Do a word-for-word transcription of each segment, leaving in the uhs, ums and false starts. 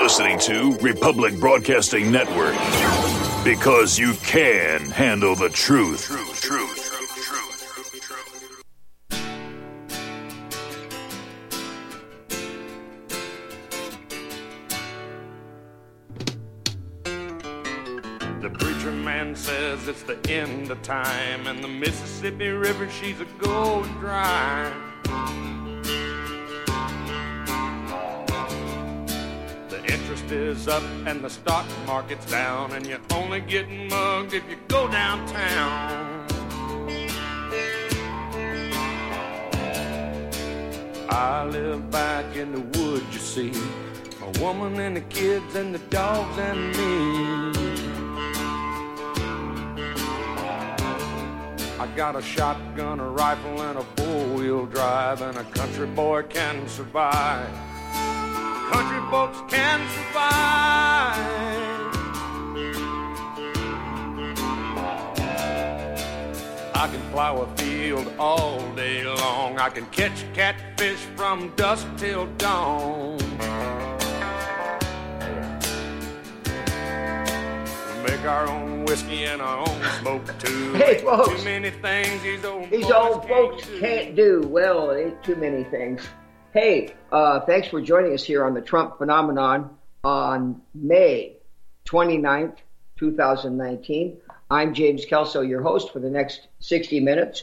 listening to Republic Broadcasting Network. Because you can handle the truth. Truth, truth, truth, truth, truth, truth. The preacher man says it's the end of time, and the Mississippi River, she's a going dry. Interest is up and the stock market's down, and you're only getting mugged if you go downtown. I live back in the woods, you see, a woman and the kids and the dogs and me. I got a shotgun, a rifle, and a four-wheel drive, and a country boy can survive. Country folks can survive. I can plow a field all day long. I can catch catfish from dusk till dawn. Make our own whiskey and our own smoke too. Hey folks, too many things these old these boys old folks can't do. can't do. Well, it ain't too many things. Hey, uh, thanks for joining us here on the Trump Phenomenon on May twenty-ninth, twenty nineteen. I'm James Kelso, your host for the next sixty minutes.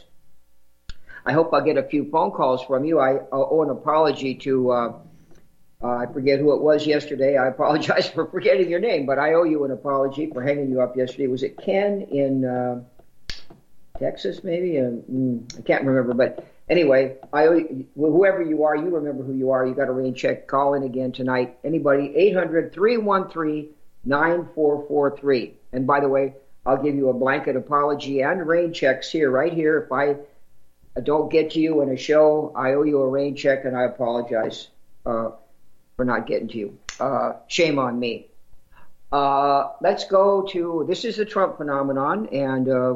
I hope I'll get a few phone calls from you. I owe an apology to, uh, uh, I forget who it was yesterday. I apologize for forgetting your name, but I owe you an apology for hanging you up yesterday. Was it Ken in uh, Texas, maybe? Uh, mm, I can't remember, but anyway, I owe you, whoever you are, you remember who you are. You got a rain check. Call in again tonight. Anybody, eight hundred, three one three, nine four four three. And by the way, I'll give you a blanket apology and rain checks here, right here. If I don't get to you in a show, I owe you a rain check, and I apologize uh, for not getting to you. Uh, shame on me. Uh, let's go to, this is the Trump Phenomenon, and uh,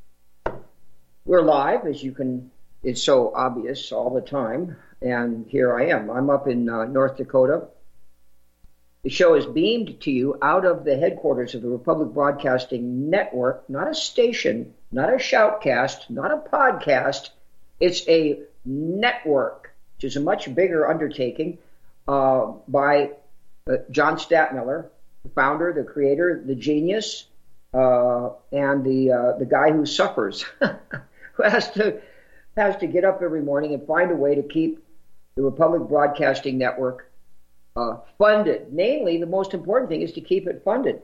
we're live, as you can, it's so obvious all the time, and here I am. I'm up in uh, North Dakota. The show is beamed to you out of the headquarters of the Republic Broadcasting Network, not a station, not a shoutcast, not a podcast. It's a network, which is a much bigger undertaking uh, by uh, John Stadtmiller, the founder, the creator, the genius, uh, and the uh, the guy who suffers, who has to has to get up every morning and find a way to keep the Republic Broadcasting Network uh, funded. Namely, the most important thing is to keep it funded,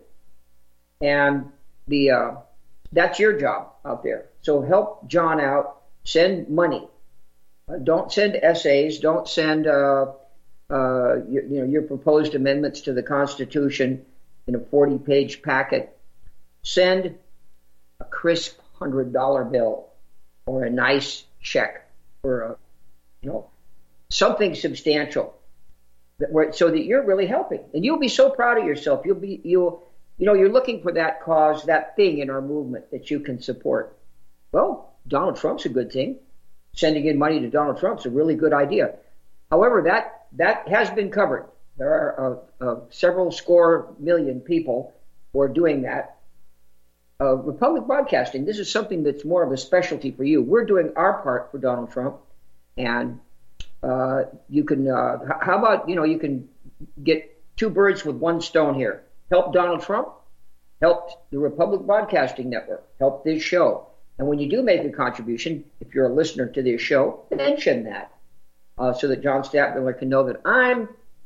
and the uh, that's your job out there. So help John out. Send money. Uh, don't send essays. Don't send uh, uh, you, you know your proposed amendments to the Constitution in a forty-page packet. Send a crisp hundred dollar bill or a nice check or a, you know something substantial that where, so that you're really helping, and you'll be so proud of yourself. You'll be you'll you know you're looking for that cause, that thing in our movement that you can support. Well, Donald Trump's a good thing. Sending in money to Donald Trump's a really good idea. However, that that has been covered. There are uh, uh, several score million people who are doing that. Uh, Republic Broadcasting, this is something that's more of a specialty for you. We're doing our part for Donald Trump, and uh, you can. Uh, how about you know you can get two birds with one stone here. Help Donald Trump, help the Republic Broadcasting Network, help this show. And when you do make a contribution, if you're a listener to this show, mention that uh, so that John Stadtmiller can know that I'm,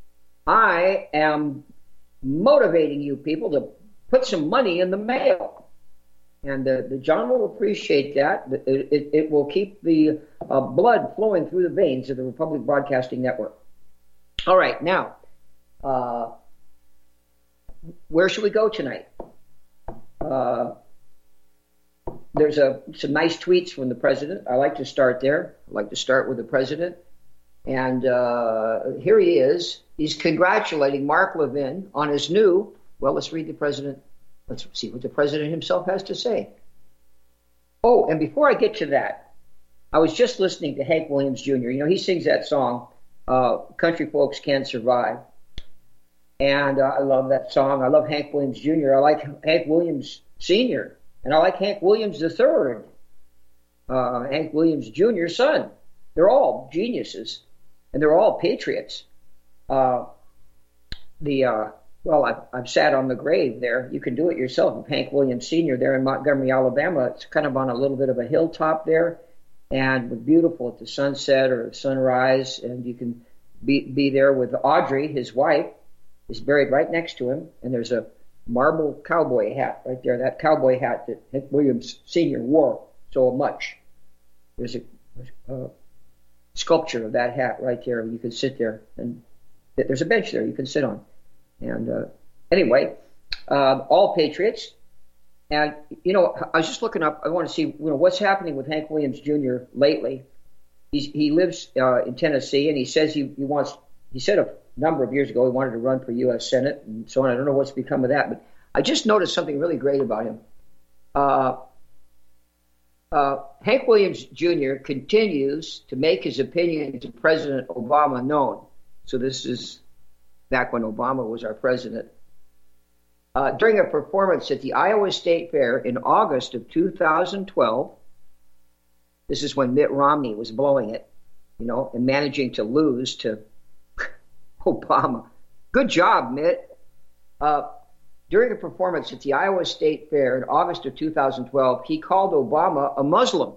I am motivating you people to put some money in the mail. And uh, the John will appreciate that. It, it, it will keep the uh, blood flowing through the veins of the Republic Broadcasting Network. All right, now, uh, where should we go tonight? Uh, There's a, some nice tweets from the president. I like to start there. I like to start with the president. And uh, here he is. He's congratulating Mark Levin on his new, well, let's read the president. Let's see what the president himself has to say. Oh, and before I get to that, I was just listening to Hank Williams Junior You know, he sings that song, uh, Country Folks Can Survive. And uh, I love that song. I love Hank Williams Junior I like Hank Williams Senior And I like Hank Williams the Third. Uh, Hank Williams Junior's son. They're all geniuses. And they're all patriots. Uh, the uh, Well, I've, I've sat on the grave there. You can do it yourself of Hank Williams Senior there in Montgomery, Alabama. It's kind of on a little bit of a hilltop there. And it's beautiful at the sunset or sunrise. And you can be, be there with Audrey, his wife, is buried right next to him. And there's a marble cowboy hat right there, that cowboy hat that Hank Williams Senior wore so much. There's a, a sculpture of that hat right there. You can sit there, and there's a bench there you can sit on. And uh, anyway, uh, all patriots. And, you know, I was just looking up, I want to see, you know, what's happening with Hank Williams Junior lately. He's, he lives uh, in Tennessee, and he says he, he wants, he said a number of years ago he wanted to run for U S Senate and so on. I don't know what's become of that, but I just noticed something really great about him. Uh, uh, Hank Williams Junior continues to make his opinion to President Obama known. So this is back when Obama was our president. Uh, during a performance at the Iowa State Fair in August of two thousand twelve, this is when Mitt Romney was blowing it, you know, and managing to lose to Obama. Good job, Mitt. Uh, during a performance at the Iowa State Fair in August of two thousand twelve, he called Obama a Muslim.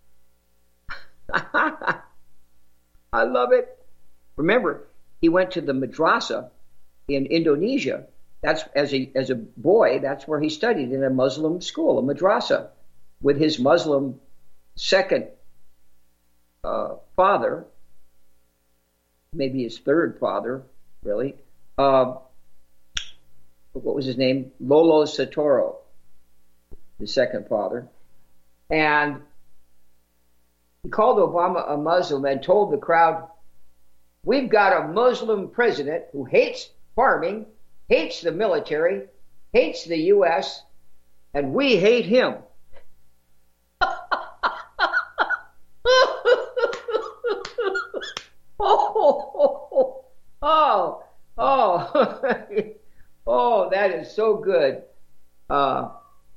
I love it. Remember, he went to the madrasa in Indonesia. That's as a as a boy. That's where he studied, in a Muslim school, a madrasa, with his Muslim second uh, father, maybe his third father, really. Uh, what was his name? Lolo Sotoro, the second father, and he called Obama a Muslim and told the crowd, "We've got a Muslim president who hates farming, hates the military, hates the U S, and we hate him." oh, oh, oh, oh, that is so good. Uh,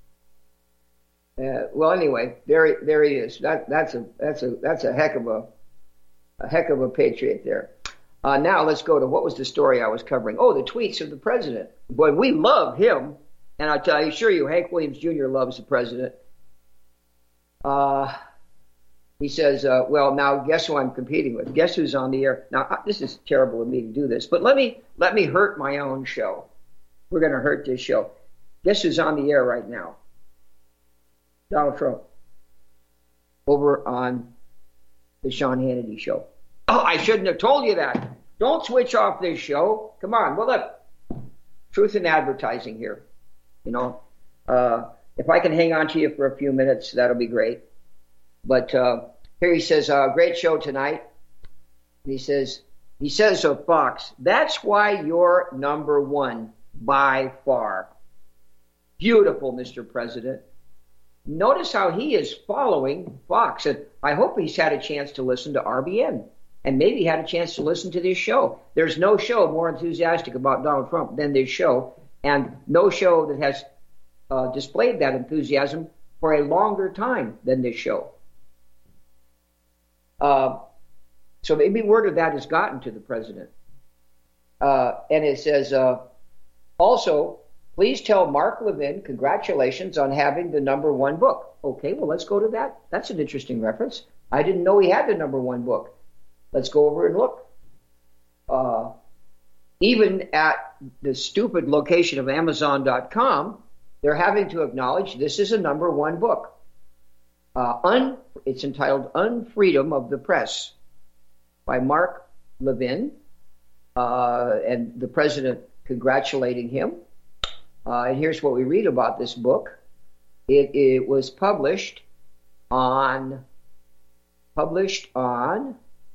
uh, well, anyway, there, there he is. That, that's a, that's a, that's a heck of a, a heck of a patriot there. Uh, now let's go to what was the story I was covering. Oh, the tweets of the president. Boy, we love him. And I tell you, assure you, Hank Williams Junior loves the president. Uh, he says, uh, well, now guess who I'm competing with? Guess who's on the air? Now, this is terrible of me to do this, but let me let me hurt my own show. We're going to hurt this show. Guess who's on the air right now? Donald Trump. Over on the Sean Hannity show. Oh, I shouldn't have told you that. Don't switch off this show. Come on. Well, look, truth in advertising here. You know, uh, if I can hang on to you for a few minutes, that'll be great. But uh, here he says, uh, great show tonight. And he says, he says of Fox, that's why you're number one by far. Beautiful, Mister President. Notice how he is following Fox. And I hope he's had a chance to listen to R B N. And maybe had a chance to listen to this show. There's no show more enthusiastic about Donald Trump than this show, and no show that has uh, displayed that enthusiasm for a longer time than this show. Uh, so maybe word of that has gotten to the president. Uh, and it says, uh, also, please tell Mark Levin congratulations on having the number one book. Okay, well, let's go to that. That's an interesting reference. I didn't know he had the number one book. Let's go over and look. Uh, even at the stupid location of Amazon dot com, they're having to acknowledge this is a number one book. Uh, un, it's entitled Unfreedom of the Press by Mark Levin, uh, and the president congratulating him. Uh, and here's what we read about this book. It, it was published on, published on,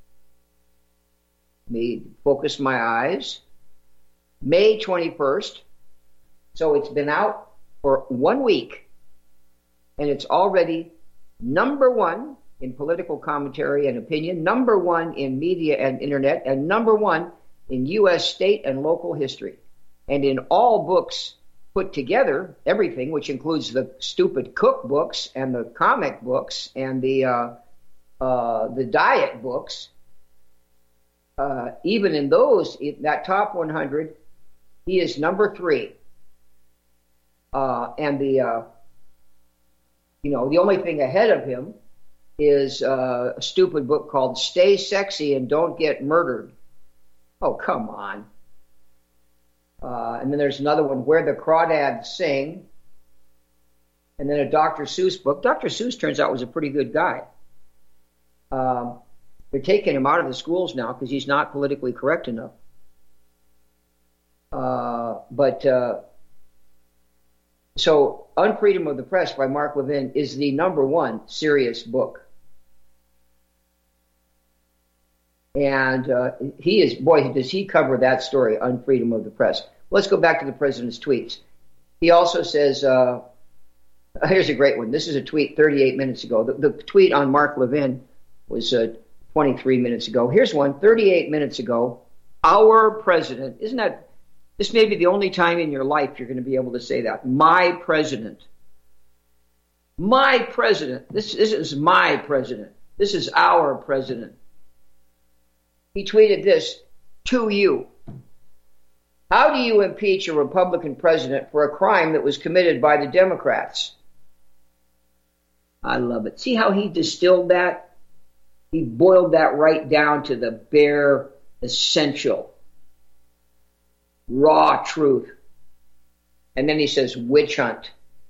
me focus my eyes, May twenty-first. So it's been out for one week, and it's already number one in political commentary and opinion, number one in media and internet, and number one in U S state and local history. And in all books put together, everything, which includes the stupid cookbooks and the comic books and the uh, uh, the diet books, uh, even in those, in that top one hundred, he is number three. Uh, and the, uh, you know, the only thing ahead of him is uh, a stupid book called Stay Sexy and Don't Get Murdered. Oh, come on. Uh, and then there's another one, Where the Crawdads Sing. And then a Doctor Seuss book. Doctor Seuss turns out was a pretty good guy. Um, they're taking him out of the schools now because he's not politically correct enough. Uh, but uh, so Unfreedom of the Press by Mark Levin is the number one serious book. And uh, he is, boy, does he cover that story, Unfreedom of the Press. Let's go back to the president's tweets. He also says, uh, here's a great one. This is a tweet thirty-eight minutes ago. The, the tweet on Mark Levin was uh, twenty-three minutes ago. Here's one thirty-eight minutes ago. Our president, isn't that, this may be the only time in your life you're going to be able to say that. My president. My president. This, this is my president. This is our president. He tweeted this to you. How do you impeach a Republican president for a crime that was committed by the Democrats? I love it. See how he distilled that? He boiled that right down to the bare, essential, raw truth. And then he says, witch hunt.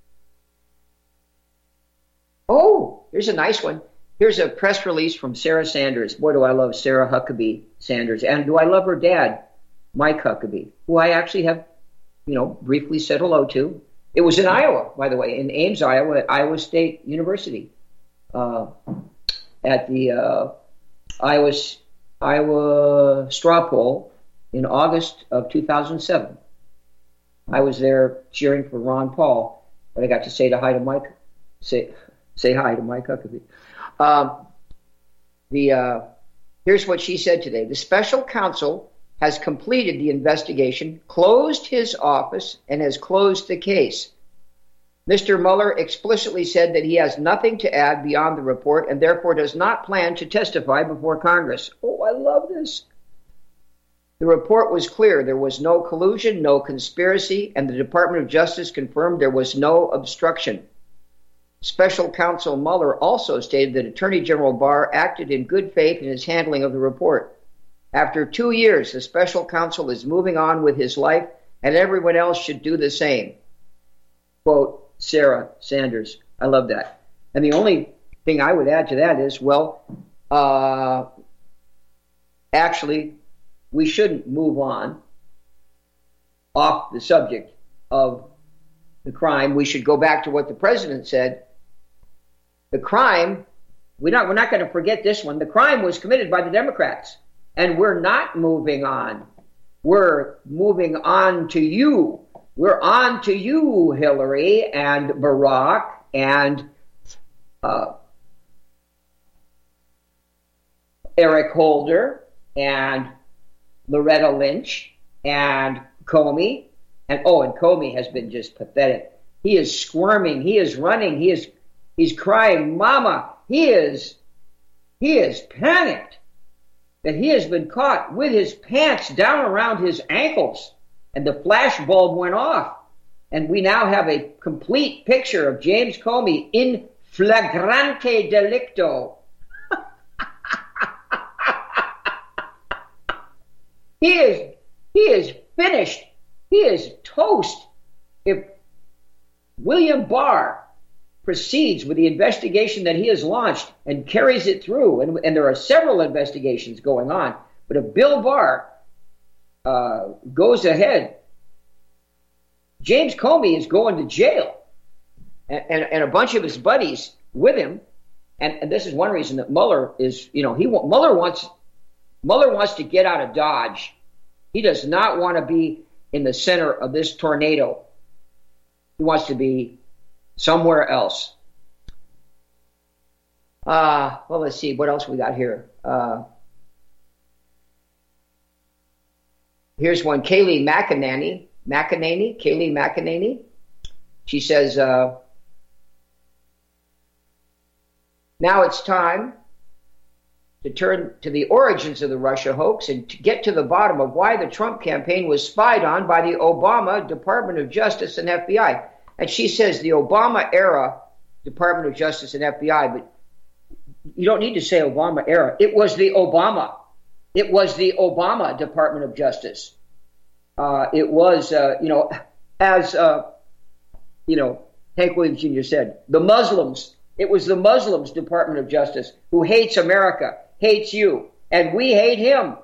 Oh, here's a nice one. Here's a press release from Sarah Sanders. Boy, do I love Sarah Huckabee Sanders. And do I love her dad, Mike Huckabee, who I actually have, you know, briefly said hello to. It was in Iowa, by the way, in Ames, Iowa, at Iowa State University, uh, at the uh, Iowa, Iowa Straw Poll in August of two thousand seven. I was there cheering for Ron Paul, but I got to say to hi to Mike, say say hi to Mike Huckabee. Um, the uh, here's what she said today. The special counsel has completed the investigation, closed his office, and has closed the case. Mister Mueller explicitly said that he has nothing to add beyond the report and therefore does not plan to testify before Congress. Oh, I love this. The report was clear. There was no collusion, no conspiracy, and the Department of Justice confirmed there was no obstruction. Special Counsel Mueller also stated that Attorney General Barr acted in good faith in his handling of the report. After two years, the special counsel is moving on with his life, and everyone else should do the same. Quote, Sarah Sanders. I love that. And the only thing I would add to that is, well, uh, actually, we shouldn't move on off the subject of the crime. We should go back to what the president said. The crime, we're not, we're not going to forget this one. The crime was committed by the Democrats. And we're not moving on. We're moving on to you. We're on to you, Hillary and Barack and uh, Eric Holder and Loretta Lynch and Comey. And oh, and Comey has been just pathetic. He is squirming. He is running. He is he's crying, Mama. He is he is panicked that he has been caught with his pants down around his ankles, and the flash bulb went off. And we now have a complete picture of James Comey in flagrante delicto. he is he is finished. He is toast. If William Barr proceeds with the investigation that he has launched and carries it through, and, and there are several investigations going on, but if Bill Barr uh, goes ahead, James Comey is going to jail, and, and, and a bunch of his buddies with him, and, and this is one reason that Mueller is, you know, he Mueller wants Mueller wants to get out of Dodge. He does not want to be in the center of this tornado. He wants to be somewhere else. Uh, well, let's see. What else we got here? Uh, here's one. Kayleigh McEnany, McEnany, Kayleigh McEnany. She says, uh, now it's time to turn to the origins of the Russia hoax and to get to the bottom of why the Trump campaign was spied on by the Obama Department of Justice and F B I. And she says the Obama era Department of Justice and F B I, but you don't need to say Obama era. It was the Obama. It was the Obama Department of Justice. Uh, it was, uh, you know, as, uh, you know, Hank Williams Junior said, the Muslims. It was the Muslims Department of Justice who hates America, hates you, and we hate him.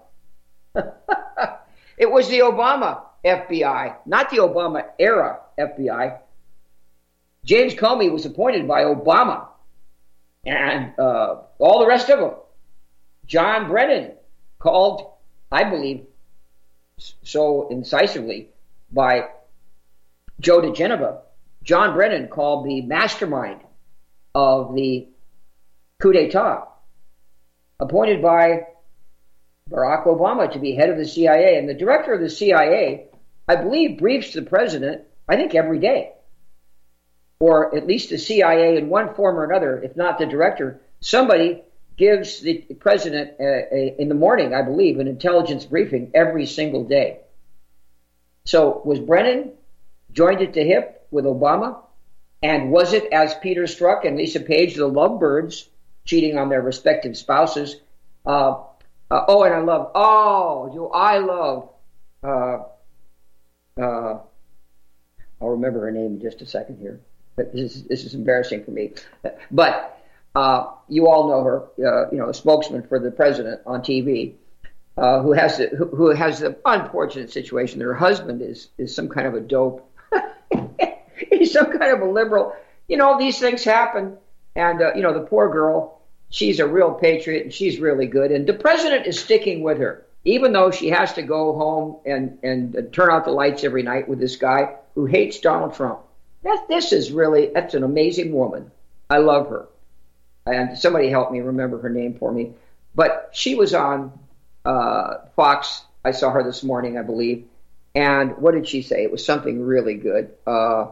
It was the Obama F B I, not the Obama era F B I. James Comey was appointed by Obama, and uh, all the rest of them. John Brennan, called, I believe, so incisively by Joe DeGeneva. John Brennan, called the mastermind of the coup d'etat, appointed by Barack Obama to be head of the C I A. And the director of the C I A, I believe, briefs the president, I think, every day. Or at least the C I A in one form or another, if not the director. Somebody gives the president, a, a, in the morning, I believe, an intelligence briefing every single day. So was Brennan joined at the hip with Obama? And was it, as Peter Strzok and Lisa Page, the lovebirds, cheating on their respective spouses? Uh, uh, oh, and I love, oh, do I love, uh, uh, I'll remember her name in just a second here. But this is, this is embarrassing for me. But uh, you all know her, uh, you know, a spokesman for the president on T V, uh, who has the, who, who has the unfortunate situation that her husband is is some kind of a dope. He's some kind of a liberal. You know, these things happen. And, uh, you know, the poor girl, she's a real patriot and she's really good. And the president is sticking with her, even though she has to go home and, and uh, turn out the lights every night with this guy who hates Donald Trump. That, this is really, that's an amazing woman. I love her. And somebody help me remember her name for me. But she was on uh, Fox. I saw her this morning, I believe. And what did she say? It was something really good. Uh,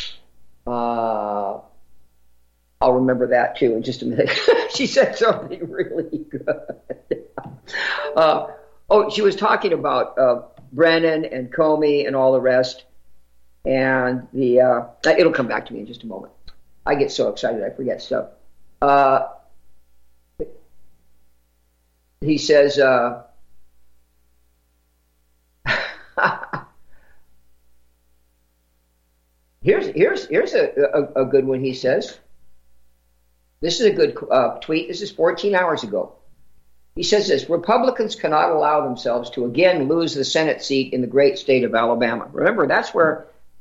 uh, I'll remember that too in just a minute. She said something really good. uh, oh, she was talking about uh, Brennan and Comey and all the rest. And the uh, it'll come back to me in just a moment. I get so excited I forget stuff. Uh, he says, uh, here's here's here's a, a, a good one. He says, this is a good uh, tweet. This is fourteen hours ago. He says this: Republicans cannot allow themselves to again lose the Senate seat in the great state of Alabama. Remember, that's where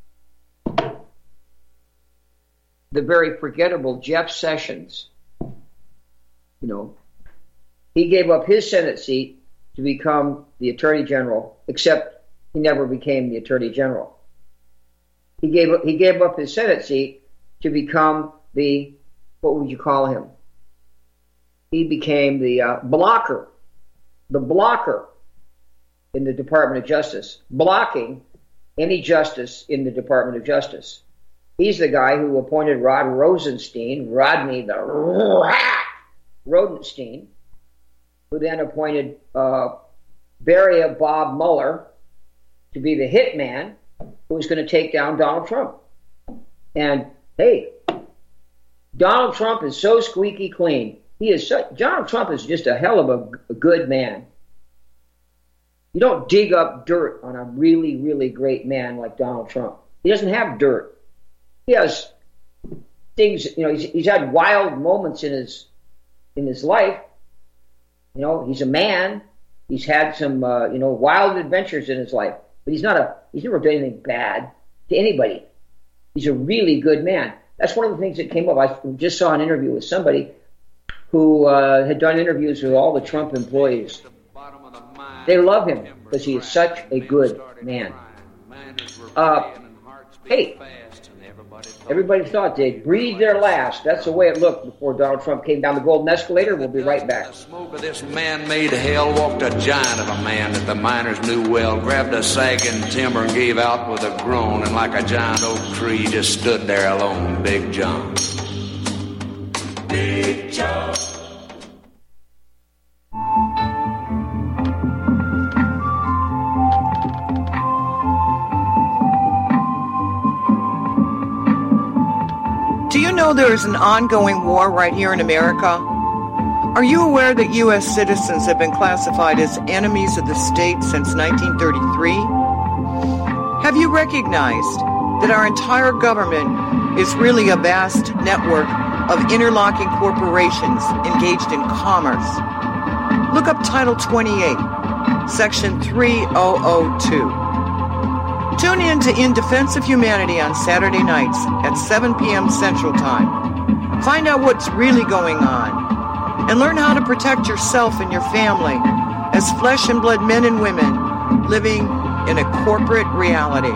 the very forgettable Jeff Sessions, you know, he gave up his Senate seat to become the Attorney General, except he never became the Attorney General. He gave up, he gave up his Senate seat to become the, what would you call him? He became the uh, blocker, the blocker in the Department of Justice, blocking any justice in the Department of Justice. He's the guy who appointed Rod Rosenstein, Rodney the rat, Rodenstein, who then appointed uh, Beria Bob Mueller to be the hitman who was going to take down Donald Trump. And hey, Donald Trump is so squeaky clean. He is such, Donald Trump is just a hell of a, a good man. You don't dig up dirt on a really, really great man like Donald Trump. He doesn't have dirt. He has things, you know, he's, he's had wild moments in his in his life. You know, he's a man. He's had some, uh, you know, wild adventures in his life. But he's not a, he's never done anything bad to anybody. He's a really good man. That's one of the things that came up. I just saw an interview with somebody who uh, had done interviews with all the Trump employees. They love him because he is such a good man. Uh, hey, Everybody thought they'd breathe their last. That's the way it looked before Donald Trump came down the golden escalator. We'll be right back. The smoke of this man-made hell walked a giant of a man that the miners knew well, grabbed a sagging timber and gave out with a groan, and like a giant oak tree just stood there alone, Big John. Big John. Do you know there is an ongoing war right here in America? Are you aware that U S citizens have been classified as enemies of the state since nineteen thirty-three? Have you recognized that our entire government is really a vast network of interlocking corporations engaged in commerce? Look up Title twenty-eight, Section three thousand two. Tune in to In Defense of Humanity on Saturday nights at seven p.m. Central Time. Find out what's really going on and learn how to protect yourself and your family as flesh and blood men and women living in a corporate reality.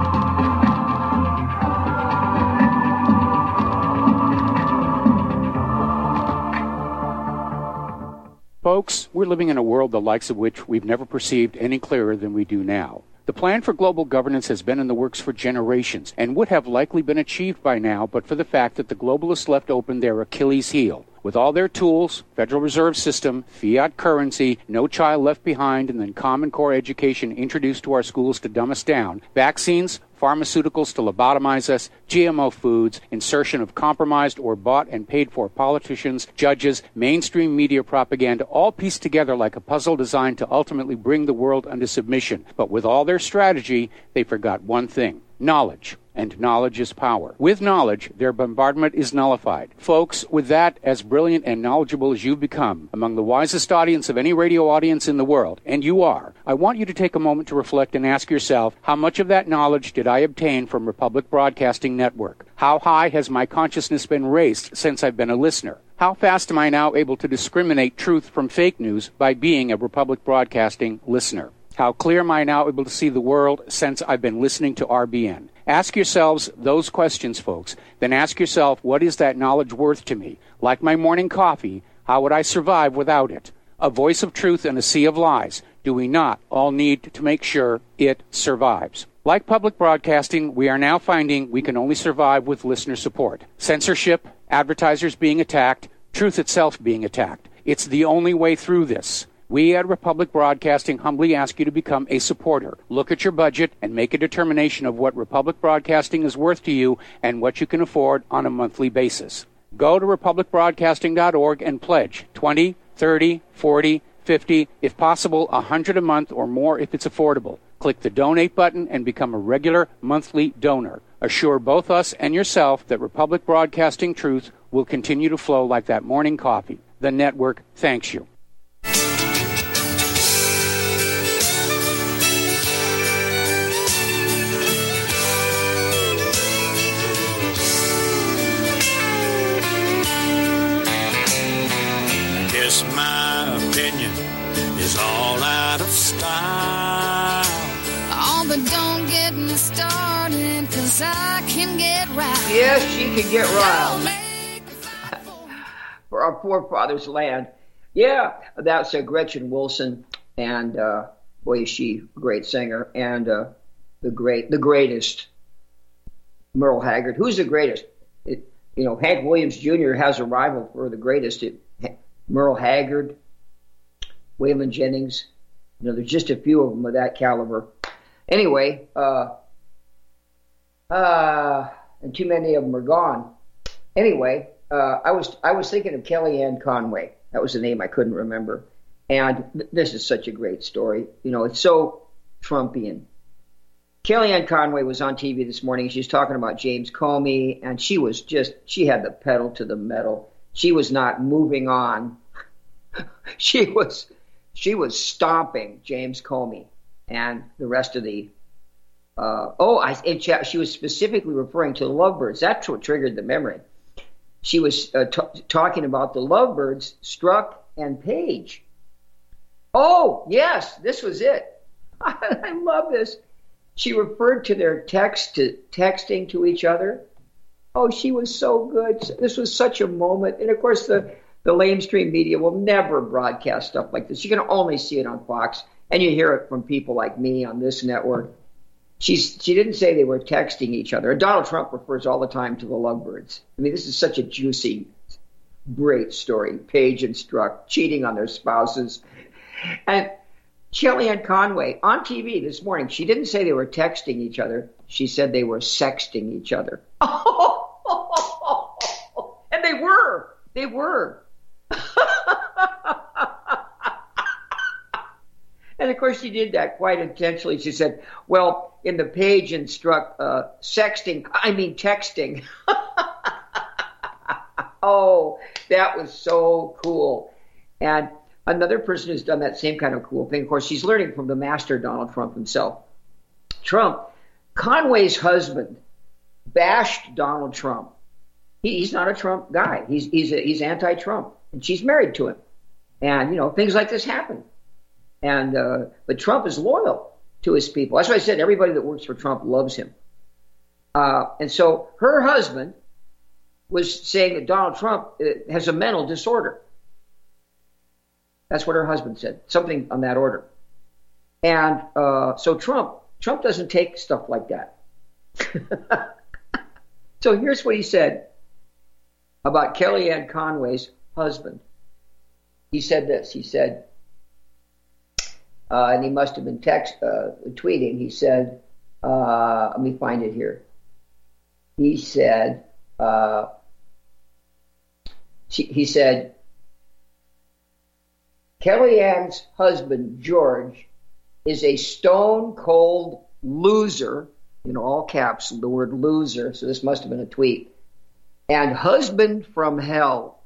Folks, we're living in a world the likes of which we've never perceived any clearer than we do now. The plan for global governance has been in the works for generations and would have likely been achieved by now but for the fact that the globalists left open their Achilles heel. With all their tools, Federal Reserve System, fiat currency, no child left behind, and then Common Core education introduced to our schools to dumb us down, vaccines, pharmaceuticals to lobotomize us, G M O foods, insertion of compromised or bought and paid for politicians, judges, mainstream media propaganda, all pieced together like a puzzle designed to ultimately bring the world under submission. But with all their strategy, they forgot one thing: knowledge. And knowledge is power. With knowledge, their bombardment is nullified. Folks, with that, as brilliant and knowledgeable as you've become, among the wisest audience of any radio audience in the world, and you are, I want you to take a moment to reflect and ask yourself, how much of that knowledge did I obtain from Republic Broadcasting Network? How high has my consciousness been raised since I've been a listener? How fast am I now able to discriminate truth from fake news by being a Republic Broadcasting listener? How clear am I now able to see the world since I've been listening to R B N? Ask yourselves those questions, folks. Then ask yourself, what is that knowledge worth to me? Like my morning coffee, how would I survive without it? A voice of truth in a sea of lies. Do we not all need to make sure it survives? Like public broadcasting, we are now finding we can only survive with listener support. Censorship, advertisers being attacked, truth itself being attacked. It's the only way through this. We at Republic Broadcasting humbly ask you to become a supporter. Look at your budget and make a determination of what Republic Broadcasting is worth to you and what you can afford on a monthly basis. Go to republic broadcasting dot org and pledge twenty, thirty, forty, fifty, if possible, one hundred a month or more if it's affordable. Click the donate button and become a regular monthly donor. Assure both us and yourself that Republic Broadcasting truth will continue to flow like that morning coffee. The network thanks you. My opinion is all out of style. Oh, but don't get me started, cause I can get riled. Yes, she can get riled. For our forefathers' land. Yeah, that's uh, Gretchen Wilson, and uh, boy, is she a great singer, and uh, the great, the greatest, Merle Haggard. Who's the greatest? It, you know, Hank Williams Junior has a rival for the greatest. It, Merle Haggard, Waylon Jennings. You know, there's just a few of them of that caliber. Anyway, uh, uh, and too many of them are gone. Anyway, uh, I was I was thinking of Kellyanne Conway. That was the name I couldn't remember. And th- this is such a great story. You know, it's so Trumpian. Kellyanne Conway was on T V this morning. She's talking about James Comey, and she was just, she had the pedal to the metal. She was not moving on. she was she was stomping James Comey and the rest of the. Uh, oh, I, it, she was specifically referring to the lovebirds. That's what triggered the memory. She was uh, t- talking about the lovebirds, Strzok and Page. Oh, yes, this was it. I love this. She referred to their text to texting to each other Oh, she was so good. This was such a moment. And of course, the, the lamestream media will never broadcast stuff like this. You can only see it on Fox, and you hear it from people like me on this network. She's, she didn't say they were texting each other. And Donald Trump refers all the time to the lovebirds. I mean, this is such a juicy, great story. Page and Strzok cheating on their spouses. And Kellyanne Conway on T V this morning, she didn't say they were texting each other. She said they were sexting each other. And they were. They were. And of course, she did that quite intentionally. She said, well, in the Page and Strzok uh, sexting, I mean texting. Oh, that was so cool. And another person who's done that same kind of cool thing, of course, she's learning from the master Donald Trump himself. Trump, Conway's husband, bashed Donald Trump. He, he's not a Trump guy. He's he's a, he's anti-Trump, and she's married to him. And you know, things like this happen. And uh, but Trump is loyal to his people. That's why I said everybody that works for Trump loves him. Uh, and so her husband was saying that Donald Trump uh, has a mental disorder. That's what her husband said, something on that order. And uh, so Trump, Trump doesn't take stuff like that. So here's what he said about Kellyanne Conway's husband. He said this. He said, uh, and he must have been text uh, tweeting. He said, uh, let me find it here. He said, uh, she, he said, Kellyanne's husband, George, is a stone-cold loser, in all caps, the word loser, so this must have been a tweet, and husband from hell.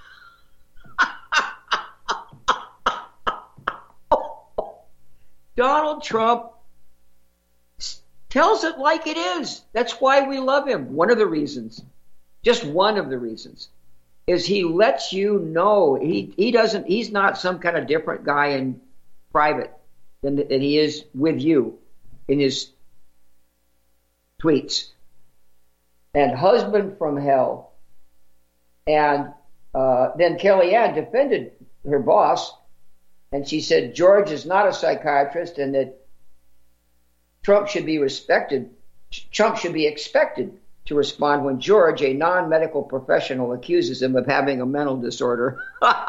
Donald Trump tells it like it is. That's why we love him. One of the reasons, just one of the reasons, is he lets you know he he doesn't he's not some kind of different guy in private than, than he is with you in his tweets. And husband from hell. And uh, then Kellyanne defended her boss, and she said George is not a psychiatrist and that Trump should be respected. Trump should be expected to respond when George, a non-medical professional, accuses him of having a mental disorder.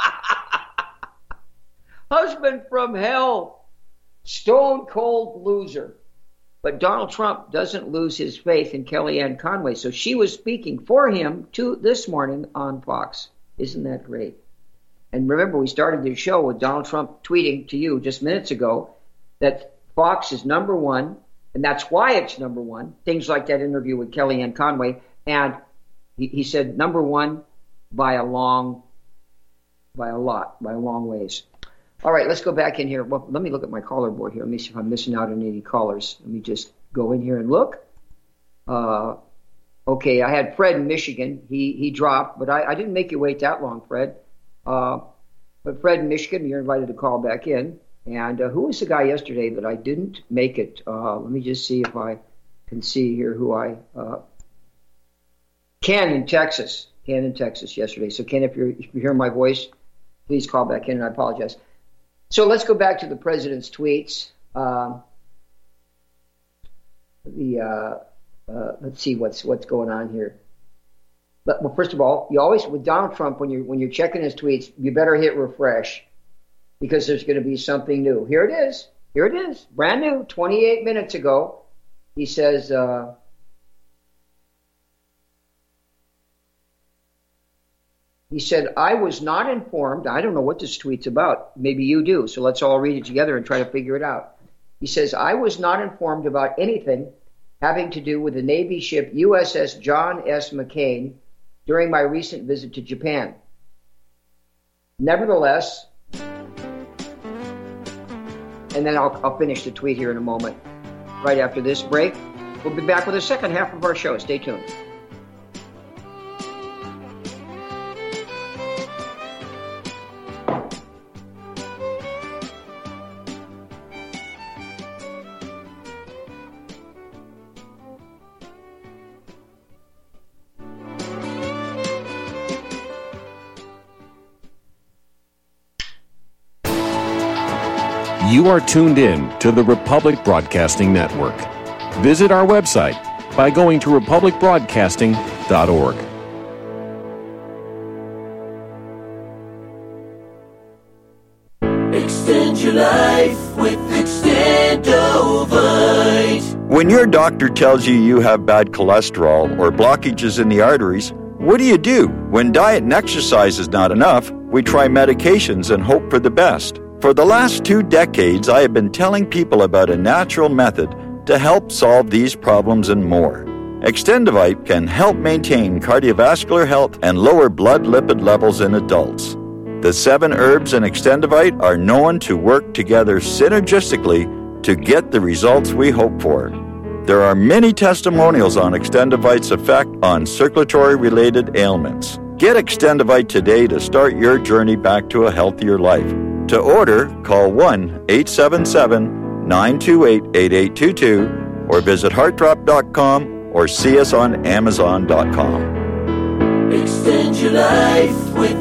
Husband from hell, stone cold loser. But Donald Trump doesn't lose his faith in Kellyanne Conway. So she was speaking for him to this morning on Fox. Isn't that great? And remember, we started the show with Donald Trump tweeting to you just minutes ago that Fox is number one, and that's why it's number one. Things like that interview with Kellyanne Conway. And he, he said number one by a long, by a lot, by a long ways. All right, let's go back in here. Well, let me look at my caller board here. Let me see if I'm missing out on any callers. Let me just go in here and look. Uh, okay, I had Fred in Michigan. He he dropped, but I, I didn't make you wait that long, Fred. Uh, but Fred in Michigan, you're invited to call back in. And uh, who was the guy yesterday that I didn't make it? Uh, let me just see if I can see here who I... Uh, Ken in Texas. Ken in Texas yesterday. So, Ken, if, you're, if you hear my voice, please call back in, and I apologize. So let's go back to the president's tweets. Um, the uh, uh, let's see what's what's going on here. But, well, first of all, you always with Donald Trump when you're when you're checking his tweets, you better hit refresh because there's going to be something new. Here it is. Here it is, brand new. twenty-eight minutes ago, he says. Uh, He said, I was not informed. I don't know what this tweet's about. Maybe you do. So let's all read it together and try to figure it out. He says, I was not informed about anything having to do with the Navy ship U S S John S. McCain during my recent visit to Japan. Nevertheless, and then I'll, I'll finish the tweet here in a moment. Right after this break, we'll be back with the second half of our show. Stay tuned. You are tuned in to the Republic Broadcasting Network. Visit our website by going to republic broadcasting dot org. Extend your life with Extendovite. When your doctor tells you you have bad cholesterol or blockages in the arteries, what do you do? When diet and exercise is not enough, we try medications and hope for the best. For the last two decades, I have been telling people about a natural method to help solve these problems and more. Extendovite can help maintain cardiovascular health and lower blood lipid levels in adults. The seven herbs in Extendovite are known to work together synergistically to get the results we hope for. There are many testimonials on Extendovite's effect on circulatory-related ailments. Get Extendovite today to start your journey back to a healthier life. To order, call one eight seven seven, nine two eight, eight eight two two or visit heart drop dot com or see us on amazon dot com. Extend your life with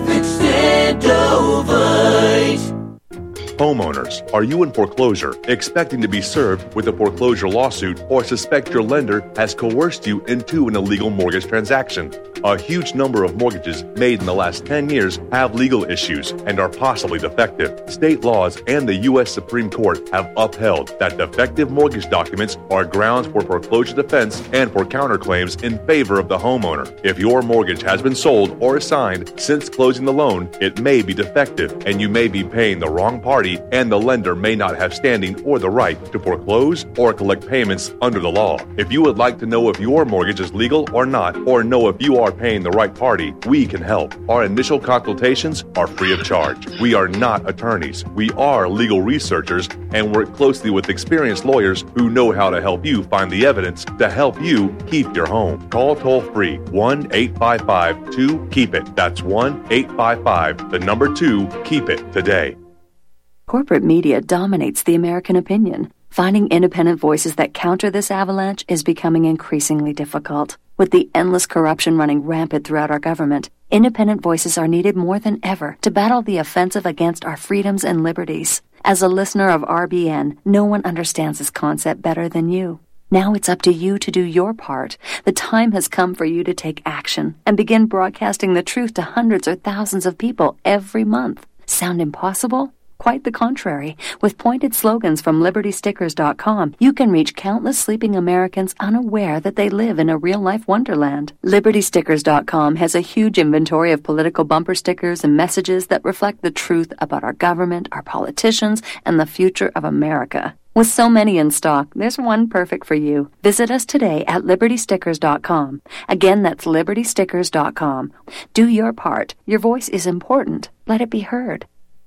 Extendovite. Homeowners, are you in foreclosure, expecting to be served with a foreclosure lawsuit, or suspect your lender has coerced you into an illegal mortgage transaction? A huge number of mortgages made in the last ten years have legal issues and are possibly defective. State laws and the U S Supreme Court have upheld that defective mortgage documents are grounds for foreclosure defense and for counterclaims in favor of the homeowner. If your mortgage has been sold or assigned since closing the loan, it may be defective and you may be paying the wrong party, and the lender may not have standing or the right to foreclose or collect payments under the law. If you would like to know if your mortgage is legal or not, or know if you are paying the right party, we can help. Our initial consultations are free of charge. We are not attorneys. We are legal researchers and work closely with experienced lawyers who know how to help you find the evidence to help you keep your home. Call toll-free one eight five five two keep it. That's one eight five five, the number two, keep it today. Corporate media dominates the American opinion. Finding independent voices that counter this avalanche is becoming increasingly difficult. With the endless corruption running rampant throughout our government, independent voices are needed more than ever to battle the offensive against our freedoms and liberties. As a listener of R B N, no one understands this concept better than you. Now it's up to you to do your part. The time has come for you to take action and begin broadcasting the truth to hundreds or thousands of people every month. Sound impossible? Quite the contrary. With pointed slogans from liberty stickers dot com, you can reach countless sleeping Americans unaware that they live in a real-life wonderland. liberty stickers dot com has a huge inventory of political bumper stickers and messages that reflect the truth about our government, our politicians, and the future of America. With so many in stock, there's one perfect for you. Visit us today at liberty stickers dot com. Again, that's liberty stickers dot com. Do your part. Your voice is important. Let it be heard.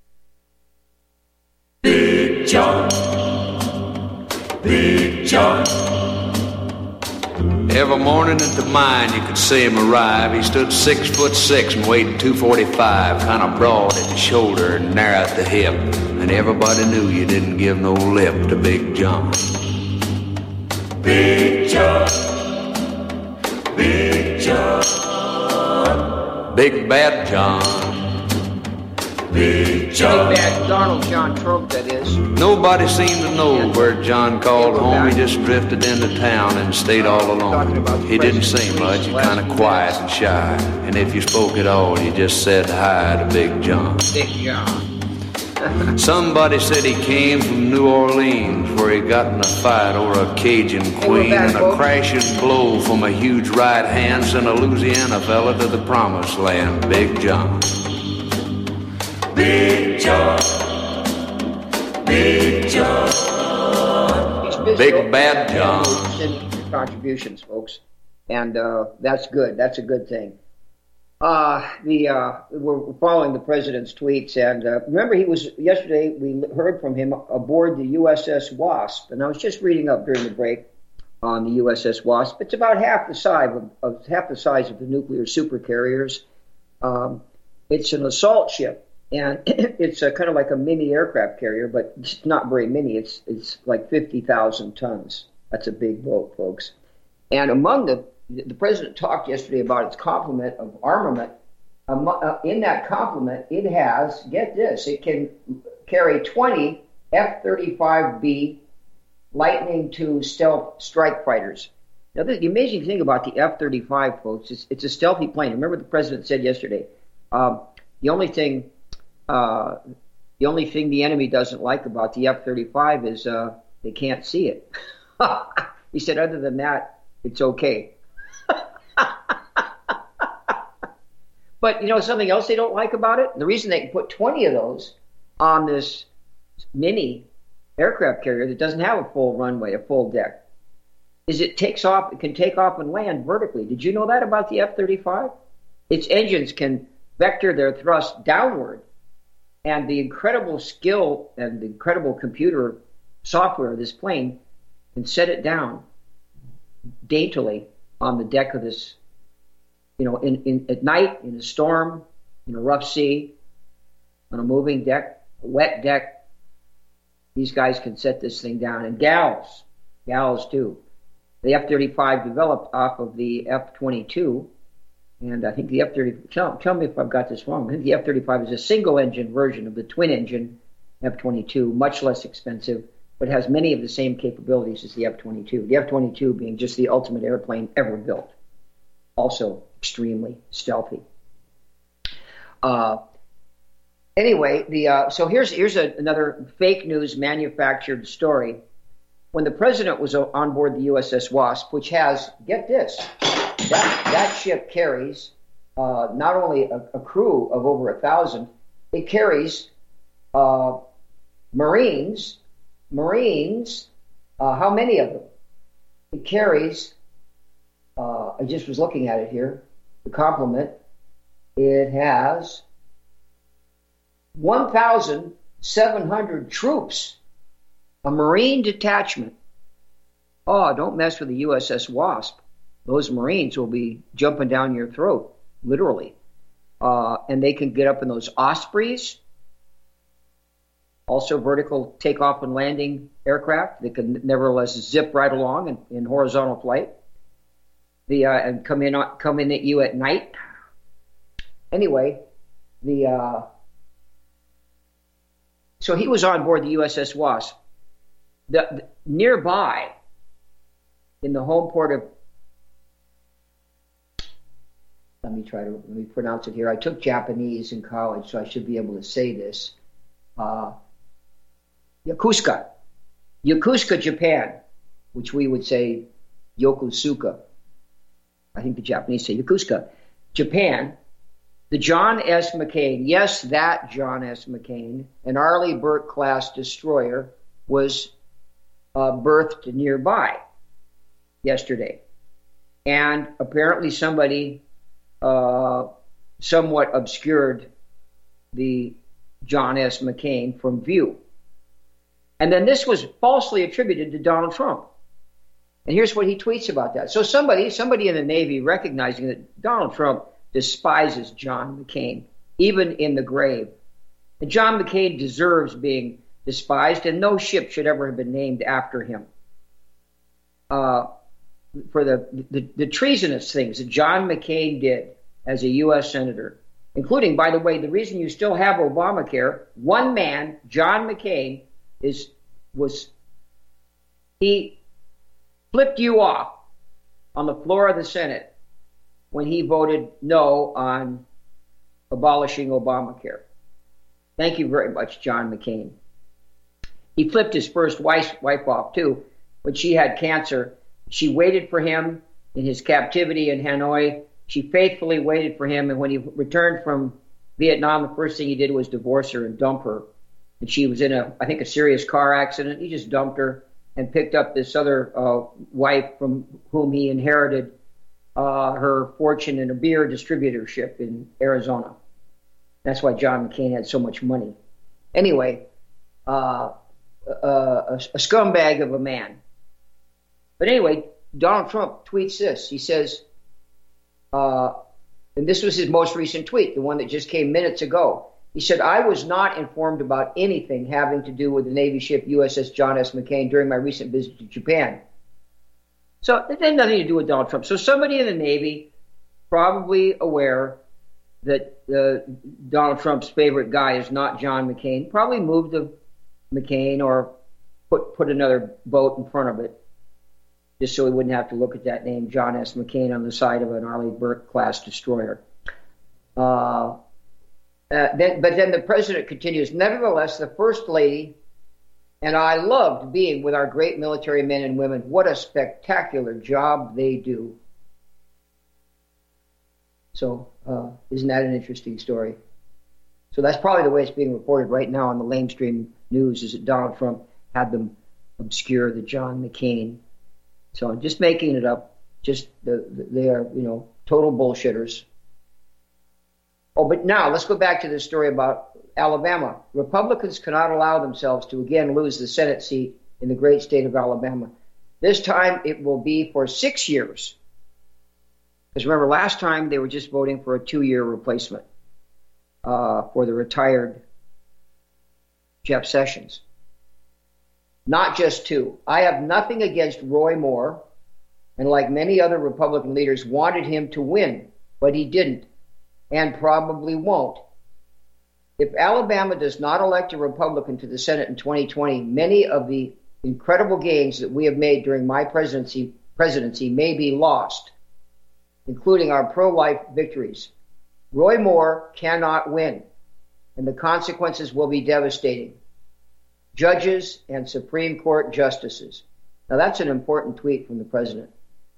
Big John, Big John. Every morning at the mine you could see him arrive. He stood six foot six and weighed two forty-five, kind of broad at the shoulder and narrow at the hip. And everybody knew you didn't give no lip to Big John. Big John, Big John, Big Bad John. Big John. Big Bad Donald John Trump, that is. Nobody seemed to know where John called home. He just drifted into town and stayed all alone. He didn't say much, he kind of quiet and shy. And if you spoke at all, you just said hi to Big John. Big John. Somebody said he came from New Orleans, where he got in a fight over a Cajun queen, and a crashing blow from a huge right hand sent a Louisiana fella to the promised land. Big John. Big John, Big John, Big Bad John. Contributions, folks, and uh, that's good. That's a good thing. Uh, the uh, we're following the president's tweets, and uh, remember, he was yesterday. We heard from him aboard the U S S Wasp, and I was just reading up during the break on the U S S Wasp. It's about half the size of, of half the size of the nuclear supercarriers. Um, it's an assault ship. And it's a, kind of like a mini aircraft carrier, but it's not very mini. It's it's like fifty thousand tons. That's a big boat, folks. And among the, the president talked yesterday about its complement of armament. Um, uh, in that complement, it has, get this, it can carry twenty F thirty-five B Lightning two stealth strike fighters. Now, the, the amazing thing about the F thirty-five, folks, is it's a stealthy plane. Remember, the president said yesterday, um, the only thing, uh, the only thing the enemy doesn't like about the F thirty-five is uh, they can't see it. He said, other than that, it's okay. But you know something else they don't like about it? The reason they can put twenty of those on this mini aircraft carrier that doesn't have a full runway, a full deck, is it takes off, it can take off and land vertically. Did you know that about the F thirty-five? Its engines can vector their thrust downward, and the incredible skill and the incredible computer software of this plane can set it down daintily on the deck of this, you know, in, in at night, in a storm, in a rough sea, on a moving deck, a wet deck. These guys can set this thing down. And gals, gals too. The F thirty-five developed off of the F twenty-two, and I think the F thirty, tell, tell me if I've got this wrong. I think the F thirty-five is a single-engine version of the twin-engine F twenty-two, much less expensive, but has many of the same capabilities as the F twenty-two. The F twenty-two being just the ultimate airplane ever built. Also extremely stealthy. Uh, anyway, the uh, so here's here's a, another fake news manufactured story. When the president was on board the U S S Wasp, which has, get this, that that ship carries uh, not only a, a crew of over a thousand, it carries uh, Marines. Marines, uh, how many of them? It carries. Uh, I just was looking at it here. The complement. It has one thousand seven hundred troops, a Marine detachment. Oh, don't mess with the U S S Wasp. Those Marines will be jumping down your throat, literally. Uh, and they can get up in those Ospreys, also vertical takeoff and landing aircraft that can nevertheless zip right along in, in horizontal flight. The uh, and come in come in at you at night. Anyway, the uh, so he was on board the U S S Wasp. The, the nearby, in the home port of, let me try to let me pronounce it here. I took Japanese in college, so I should be able to say this. Uh, Yokosuka, Yokosuka, Japan, which we would say Yokosuka. I think the Japanese say Yokosuka, Japan. The John S. McCain, yes, that John S. McCain, an Arleigh Burke-class destroyer, was uh, berthed nearby yesterday. And apparently somebody uh, somewhat obscured the John S. McCain from view. And then this was falsely attributed to Donald Trump. And here's what he tweets about that. So somebody, somebody in the Navy recognizing that Donald Trump despises John McCain, even in the grave. And John McCain deserves being despised, and no ship should ever have been named after him. Uh, for the, the, the treasonous things that John McCain did as a U S senator, including, by the way, the reason you still have Obamacare, one man, John McCain, is was he flipped you off on the floor of the Senate when he voted no on abolishing Obamacare. Thank you very much, John McCain. He flipped his first wife, wife off, too. When she had cancer, she waited for him in his captivity in Hanoi. She faithfully waited for him, and when he returned from Vietnam, the first thing he did was divorce her and dump her. And she was in a, I think, a serious car accident. He just dumped her and picked up this other uh, wife from whom he inherited uh, her fortune in a beer distributorship in Arizona. That's why John McCain had so much money. Anyway, uh, uh, a, a scumbag of a man. But anyway, Donald Trump tweets this. He says, uh, and this was his most recent tweet, the one that just came minutes ago. He said, I was not informed about anything having to do with the Navy ship U S S John S. McCain during my recent visit to Japan. So it had nothing to do with Donald Trump. So somebody in the Navy, probably aware that uh, Donald Trump's favorite guy is not John McCain, probably moved the McCain, or put put another boat in front of it, just so we wouldn't have to look at that name, John S. McCain, on the side of an Arleigh Burke-class destroyer. Uh, uh, then, but then the president continues, nevertheless, the First Lady and I loved being with our great military men and women. What a spectacular job they do. So uh, isn't that an interesting story? So that's probably the way it's being reported right now on the lamestream news, is that Donald Trump had them obscure the John McCain. So I'm just making it up. Just the, the, they are, you know, total bullshitters. Oh, but now let's go back to this story about Alabama. Republicans cannot allow themselves to again lose the Senate seat in the great state of Alabama. This time it will be for six years. Because remember, last time they were just voting for a two-year replacement uh, for the retired Jeff Sessions. Not just two. I have nothing against Roy Moore, and like many other Republican leaders, wanted him to win, but he didn't, and probably won't. If Alabama does not elect a Republican to the Senate in twenty twenty, many of the incredible gains that we have made during my presidency, presidency may be lost, including our pro-life victories. Roy Moore cannot win, and the consequences will be devastating. Judges and Supreme Court justices. Now that's an important tweet from the president.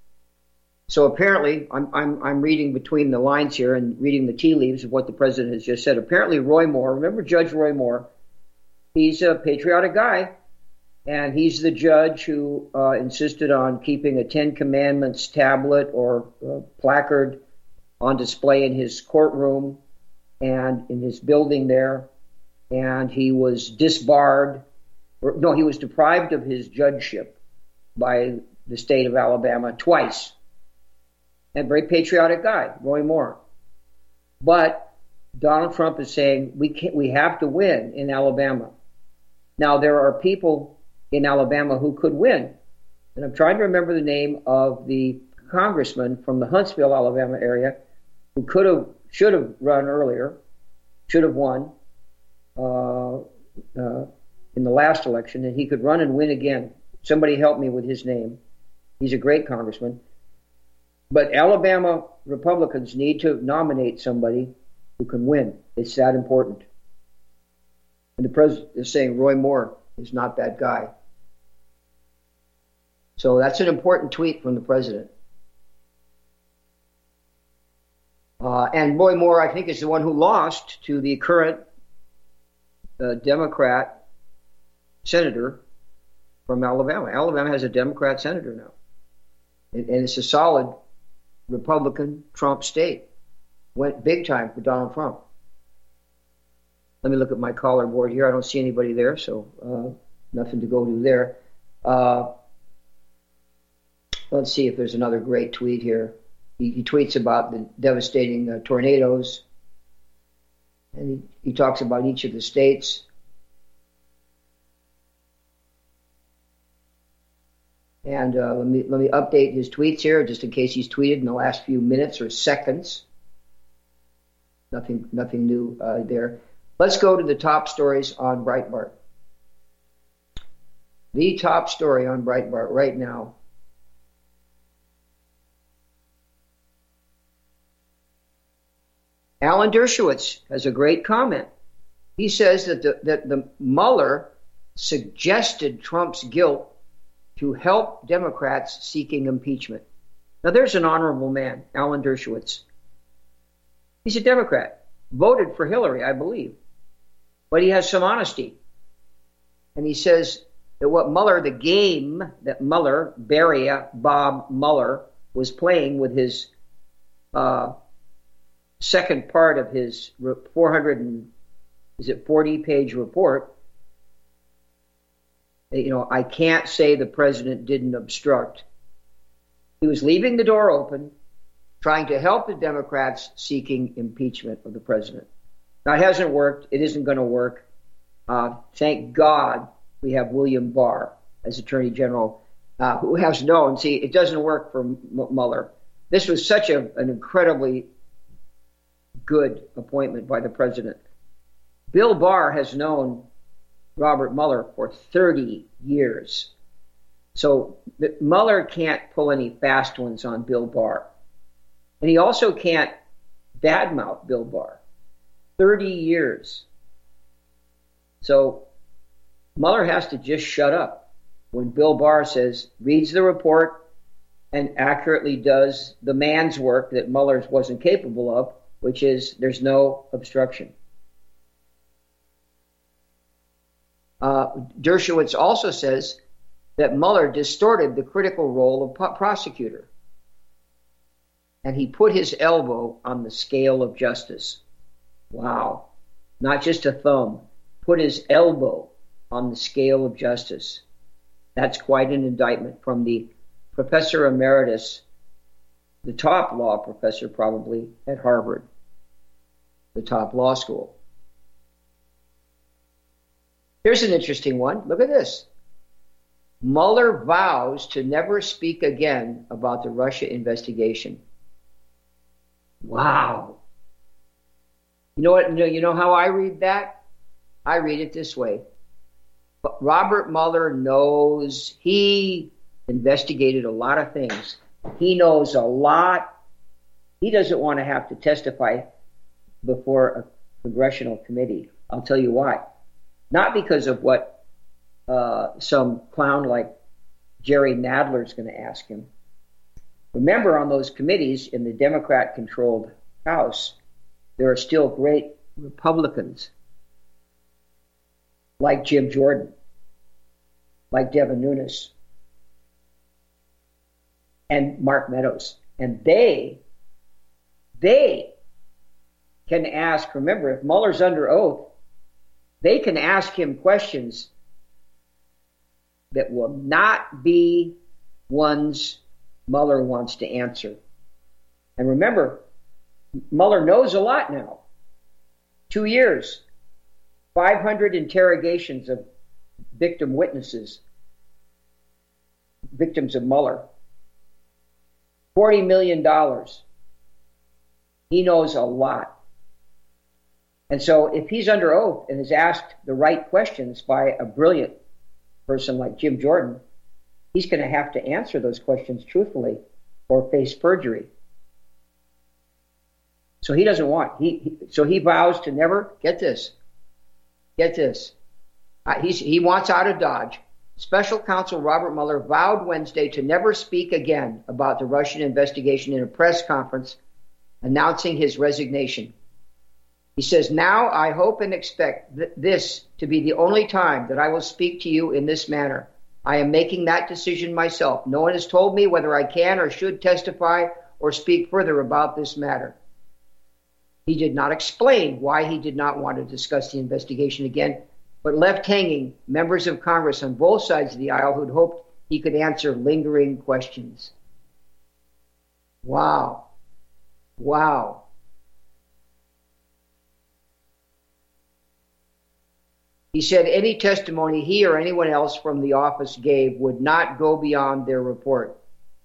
So apparently, I'm, I'm, I'm reading between the lines here and reading the tea leaves of what the president has just said. Apparently Roy Moore, remember Judge Roy Moore, he's a patriotic guy, and he's the judge who uh, insisted on keeping a Ten Commandments tablet or uh, placard on display in his courtroom and in his building there, and he was disbarred, or, no, he was deprived of his judgeship by the state of Alabama twice. And very patriotic guy, Roy Moore. But Donald Trump is saying we can't, we have to win in Alabama. Now, there are people in Alabama who could win. And I'm trying to remember the name of the congressman from the Huntsville, Alabama area who could have, should have run earlier, should have won uh, uh, in the last election, and he could run and win again. Somebody help me with his name. He's a great congressman. But Alabama Republicans need to nominate somebody who can win. It's that important. And the president is saying Roy Moore is not that guy. So that's an important tweet from the president. Uh, and Roy Moore, I think, is the one who lost to the current uh, Democrat senator from Alabama. Alabama has a Democrat senator now. And, and it's a solid Republican Trump state. Went big time for Donald Trump. Let me look at my caller board here. I don't see anybody there, so uh, nothing to go to there. Uh, let's see if there's another great tweet here. He, he tweets about the devastating uh, tornadoes, and he, he talks about each of the states. And uh, let me let me update his tweets here, just in case he's tweeted in the last few minutes or seconds. Nothing nothing new uh, there. Let's go to the top stories on Breitbart. The top story on Breitbart right now. Alan Dershowitz has a great comment. He says that the, that the Mueller suggested Trump's guilt to help Democrats seeking impeachment. Now, there's an honorable man, Alan Dershowitz. He's a Democrat, voted for Hillary, I believe, but he has some honesty. And he says that what Mueller, the game that Mueller, Beria, Bob Mueller, was playing with his uh, second part of his four hundred and, is it forty page report. You know, I can't say the president didn't obstruct. He was leaving the door open, trying to help the Democrats seeking impeachment of the president. Now, it hasn't worked. It isn't going to work. Uh, thank God we have William Barr as Attorney General, uh, who has known. See, it doesn't work for M- Mueller. This was such a, an incredibly good appointment by the president. Bill Barr has known Robert Mueller for thirty years. So the, Mueller can't pull any fast ones on Bill Barr. And he also can't badmouth Bill Barr. thirty years. So Mueller has to just shut up when Bill Barr says, reads the report and accurately does the man's work that Mueller wasn't capable of, which is there's no obstruction. Uh, Dershowitz also says that Mueller distorted the critical role of po- prosecutor. And he put his elbow on the scale of justice. Wow. Not just a thumb. Put his elbow on the scale of justice. That's quite an indictment from the professor emeritus, the top law professor probably at Harvard, the top law school. Here's an interesting one. Look at this. Mueller vows to never speak again about the Russia investigation. Wow. You know what? You know how I read that? I read it this way. Robert Mueller knows he investigated a lot of things. He knows a lot. He doesn't want to have to testify before a congressional committee. I'll tell you why. Not because of what uh, some clown like Jerry Nadler is going to ask him. Remember, on those committees in the Democrat-controlled House, there are still great Republicans like Jim Jordan, like Devin Nunes, and Mark Meadows. And they, they can ask, remember, if Mueller's under oath, they can ask him questions that will not be ones Mueller wants to answer. And remember, Mueller knows a lot now. Two years, five hundred interrogations of victim witnesses, victims of Mueller, forty million dollars. He knows a lot. And so if he's under oath and is asked the right questions by a brilliant person like Jim Jordan, he's going to have to answer those questions truthfully or face perjury. So he doesn't want, he, he so he vows to never, get this, get this, uh, he's, he wants out of Dodge. Special counsel Robert Mueller vowed Wednesday to never speak again about the Russian investigation in a press conference announcing his resignation. He says, now I hope and expect th- this to be the only time that I will speak to you in this manner. I am making that decision myself. No one has told me whether I can or should testify or speak further about this matter. He did not explain why he did not want to discuss the investigation again, but left hanging members of Congress on both sides of the aisle who'd hoped he could answer lingering questions. Wow. Wow. He said any testimony he or anyone else from the office gave would not go beyond their report.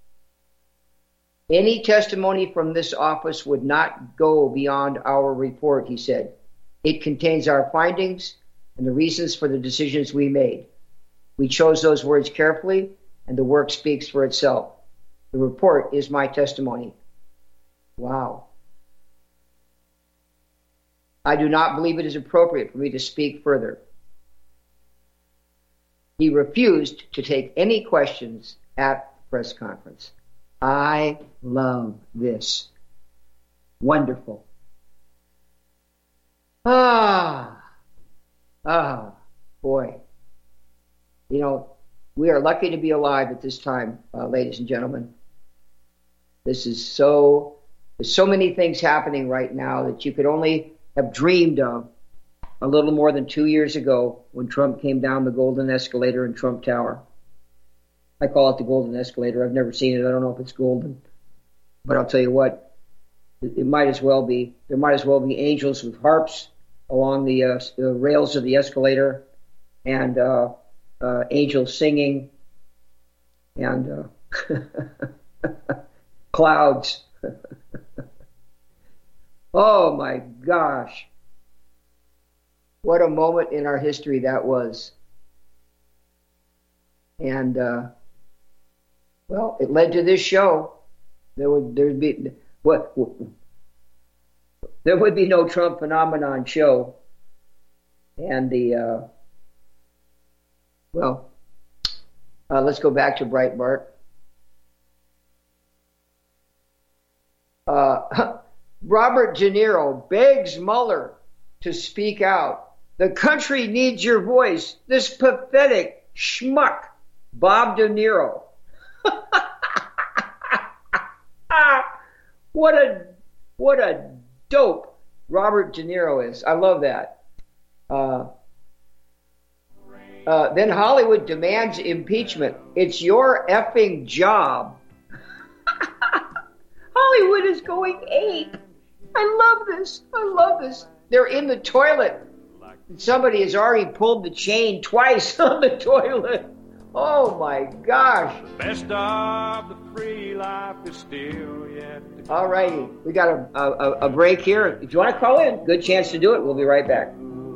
Any testimony from this office would not go beyond our report, he said. It contains our findings and the reasons for the decisions we made. We chose those words carefully, and the work speaks for itself. The report is my testimony. Wow. I do not believe it is appropriate for me to speak further. He refused to take any questions at the press conference. I love this. Wonderful. Ah, ah, boy. You know, we are lucky to be alive at this time, uh, ladies and gentlemen. This is so, there's so many things happening right now that you could only have dreamed of a little more than two years ago when Trump came down the golden escalator in Trump Tower. I call it the golden escalator. I've never seen it. I don't know if it's golden. But I'll tell you what, it, it might as well be. There might as well be angels with harps along the, uh, the rails of the escalator, and uh, uh, angels singing, and uh, clouds. Oh my gosh. what a moment in our history that was. And, uh, well, it led to this show. There would there'd be what there would be no Trump Phenomenon show. And the, uh, well, uh, let's go back to Breitbart. Uh, Robert De Niro begs Mueller to speak out. The country needs your voice. This pathetic schmuck, Bob De Niro. What a what a dope Robert De Niro is. I love that. Uh, uh, then Hollywood demands impeachment. It's your effing job. Hollywood is going ape. I love this. I love this. They're in the toilet. Somebody has already pulled the chain twice on the toilet. Oh my gosh. Best of the free life is still yet. All righty. We got a, a, a break here. If you want to call in, good chance to do it. We'll be right back.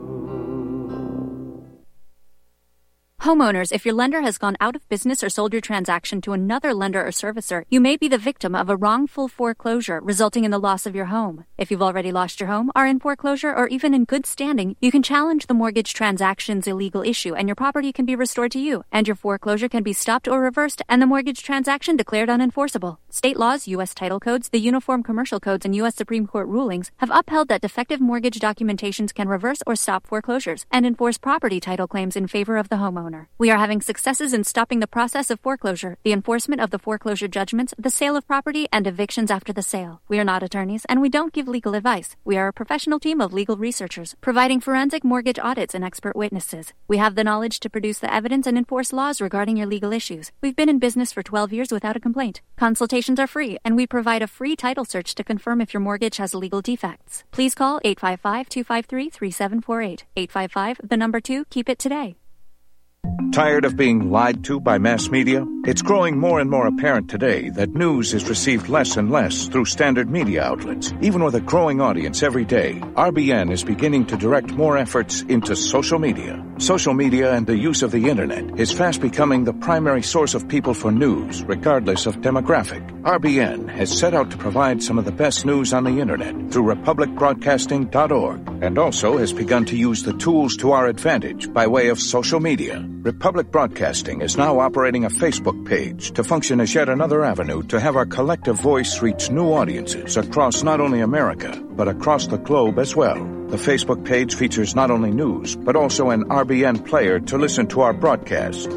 Homeowners, if your lender has gone out of business or sold your transaction to another lender or servicer, you may be the victim of a wrongful foreclosure resulting in the loss of your home. If you've already lost your home, are in foreclosure, or even in good standing, you can challenge the mortgage transaction's illegal issue and your property can be restored to you, and your foreclosure can be stopped or reversed and the mortgage transaction declared unenforceable. State laws, U S title codes, the Uniform Commercial Codes, and U S Supreme Court rulings have upheld that defective mortgage documentations can reverse or stop foreclosures and enforce property title claims in favor of the homeowner. We are having successes in stopping the process of foreclosure, the enforcement of the foreclosure judgments, the sale of property, and evictions after the sale. We are not attorneys, and we don't give legal advice. We are a professional team of legal researchers, providing forensic mortgage audits and expert witnesses. We have the knowledge to produce the evidence and enforce laws regarding your legal issues. We've been in business for twelve years without a complaint. Consultations are free, and we provide a free title search to confirm if your mortgage has legal defects. Please call eight five five, two five three, three seven four eight. eight five five, the number two, keep it today. Tired of being lied to by mass media? It's growing more and more apparent today that news is received less and less through standard media outlets. Even with a growing audience every day, R B N is beginning to direct more efforts into social media. Social media and the use of the internet is fast becoming the primary source of people for news, regardless of demographic. R B N has set out to provide some of the best news on the internet through republic broadcasting dot org, and also has begun to use the tools to our advantage by way of social media. Republic Broadcasting is now operating a Facebook page to function as yet another avenue to have our collective voice reach new audiences across not only America, but across the globe as well. The Facebook page features not only news, but also an R B N player to listen to our broadcast.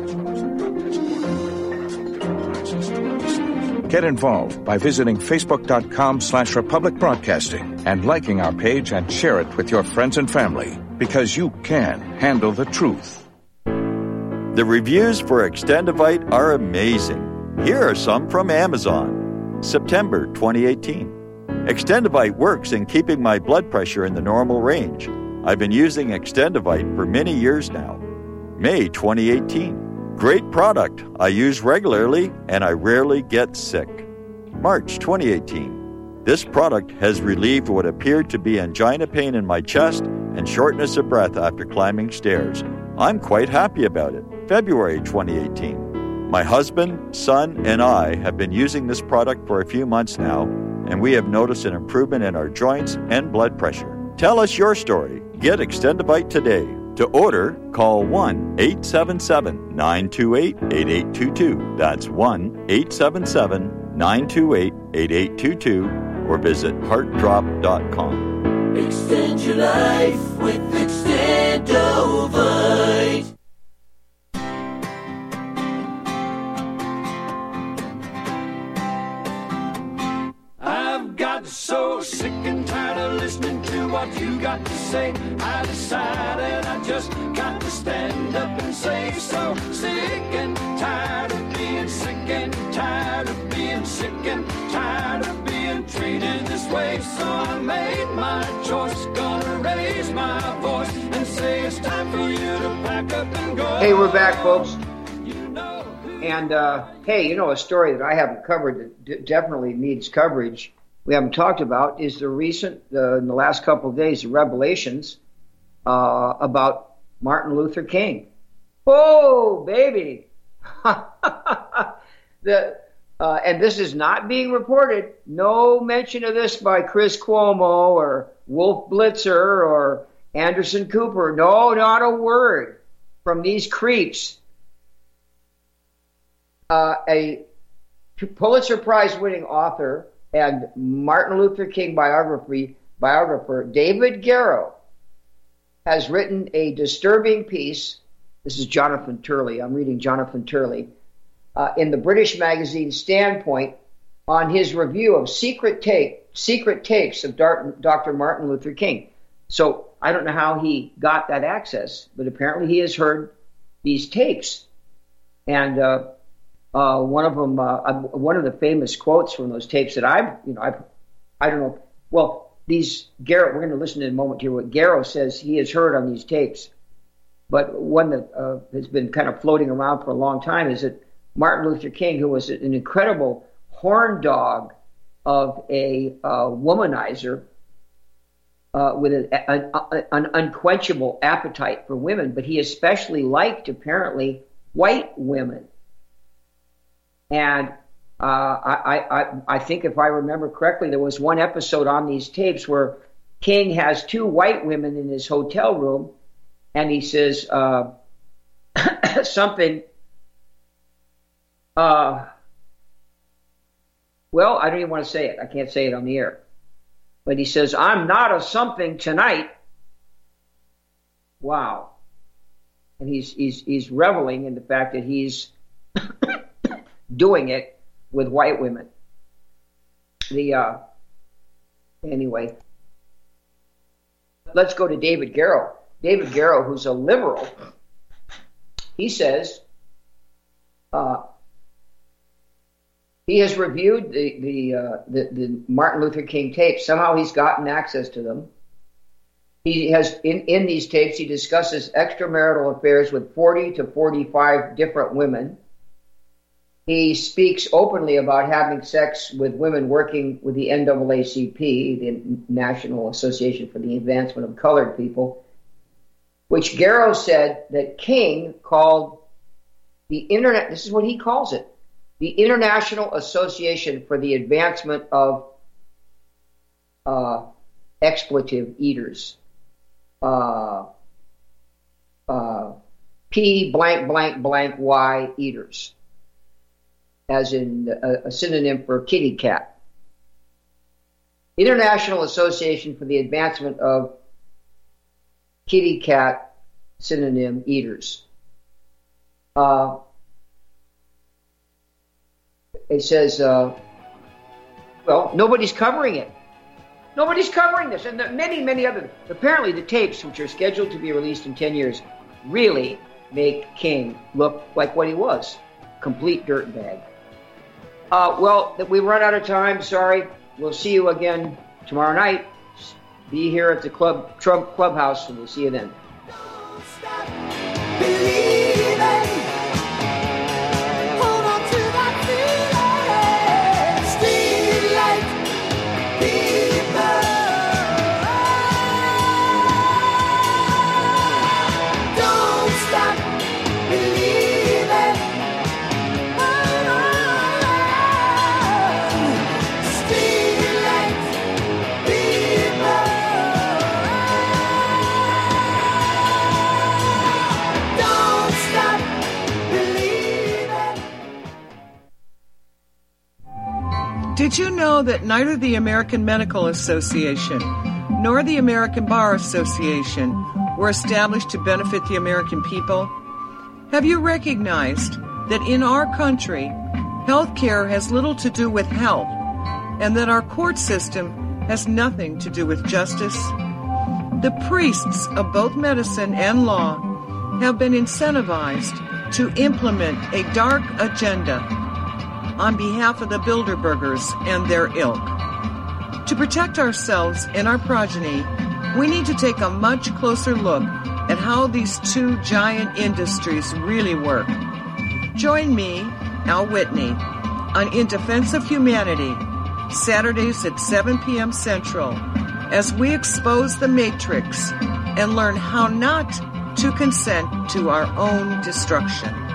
Get involved by visiting facebook.com slash Republic Broadcasting and liking our page and share it with your friends and family, because you can handle the truth. The reviews for Extendivite are amazing. Here are some from Amazon. September twenty eighteen. Extendivite works in keeping my blood pressure in the normal range. I've been using Extendivite for many years now. May twenty eighteen. Great product. I use regularly and I rarely get sick. March twenty eighteen. This product has relieved what appeared to be angina pain in my chest and shortness of breath after climbing stairs. I'm quite happy about it. February twenty eighteen. My husband, son, and I have been using this product for a few months now, and we have noticed an improvement in our joints and blood pressure. Tell us your story. Get Extendivite today. To order, call one eight seven seven, nine two eight, eight eight two two. That's one eight seven seven, nine two eight, eight eight two two, or visit heart drop dot com. Extend your life with Extendovite. I've got so sick and tired of listening to what you got to say. I decided I just got to stand up and say so. Sick and tired of being sick and tired of being sick and tired of being treated this way. So I made my choice, gonna raise my voice and say it's time for you to pack up and go. Hey, we're back, folks. And, uh, hey, you know, a story that I haven't covered that d- definitely needs coverage, we haven't talked about, is the recent, uh, in the last couple of days, the revelations uh, about Martin Luther King. Oh, baby. the uh, and this is not being reported. No mention of this by Chris Cuomo or Wolf Blitzer or Anderson Cooper. No, not a word from these creeps. Uh, a Pulitzer Prize-winning author and Martin Luther King biography, biographer David Garrow has written a disturbing piece. This is Jonathan Turley. I'm reading Jonathan Turley uh, in the British magazine Standpoint on his review of secret tape, secret tapes of Doctor Martin Luther King. So I don't know how he got that access, but apparently he has heard these tapes. And uh, uh, one of them, uh, one of the famous quotes from those tapes that I've, you know, I've, I don't know. Well, these Garrow, we're going to listen in a moment here what Garrow says he has heard on these tapes. But one that uh, has been kind of floating around for a long time is that Martin Luther King, who was an incredible horn dog of a uh, womanizer uh, with a, an, an unquenchable appetite for women, but he especially liked, apparently, white women. And uh, I, I, I think if I remember correctly, there was one episode on these tapes where King has two white women in his hotel room, and he says uh, something, uh, well, I don't even want to say it. I can't say it on the air. But he says, I'm not a something tonight. Wow. And he's he's he's reveling in the fact that he's doing it with white women. The uh, anyway, let's go to David Garrow. David Garrow, who's a liberal, he says uh, he has reviewed the the, uh, the the Martin Luther King tapes. Somehow he's gotten access to them. He has in, in these tapes he discusses extramarital affairs with forty to forty-five different women. He speaks openly about having sex with women working with the N double A C P, the National Association for the Advancement of Colored People, which Garrow said that King called the internet, this is what he calls it, the International Association for the Advancement of uh, Expletive Eaters. Uh, uh, P blank blank blank Y eaters, as in a, a synonym for kitty cat. International Association for the Advancement of Kitty cat synonym eaters. Uh, it says, uh, well, nobody's covering it. Nobody's covering this. And there are many, many other. Apparently, the tapes, which are scheduled to be released in ten years, really make King look like what he was, complete dirtbag. Uh, well, we've run out of time. Sorry. We'll see you again tomorrow night. Be here at the club Trump Clubhouse, and we'll see you then. Did you know that neither the American Medical Association nor the American Bar Association were established to benefit the American people? Have you recognized that in our country, health care has little to do with health, and that our court system has nothing to do with justice? The priests of both medicine and law have been incentivized to implement a dark agenda on behalf of the Bilderbergers and their ilk. To protect ourselves and our progeny, we need to take a much closer look at how these two giant industries really work. Join me, Al Whitney, on In Defense of Humanity, Saturdays at seven p.m. Central, as we expose the matrix and learn how not to consent to our own destruction.